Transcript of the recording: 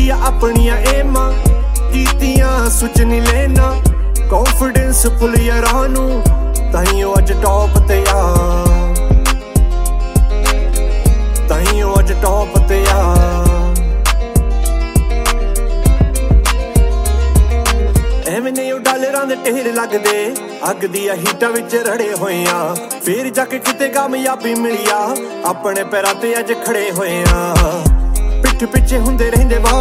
आ अपनियां एमां कीतियां सुच नहीं लेना कॉन्फिडेंस फुल यारां नू ताइयों अज टॉप ते आ ताइयों अज टॉप ते आ ਐਵੇਂ ਨਹੀਂ ਉਹ ਡਾਲਰਾਂ ਦੇ ਢੇਰ ਲੱਗਦੇ ਅੱਗ ਦੀਆਂ ਹੀਟਾਂ ਵਿੱਚ ਰੜੇ ਹੋਏ ਆ ਫੇਰ ਜਾ ਕੇ ਕਿਤੇ ਕਾਮਯਾਬੀ ਮਿਲੀ ਆ ਆਪਣੇ ਪੈਰਾਂ ਤੇ ਅੱਜ ਖੜੇ ਹੋਏ ਆ ਪਿੱਠ ਪਿੱਛੇ ਹੁੰਦੇ ਰਹਿੰਦੇ ਵਾਰ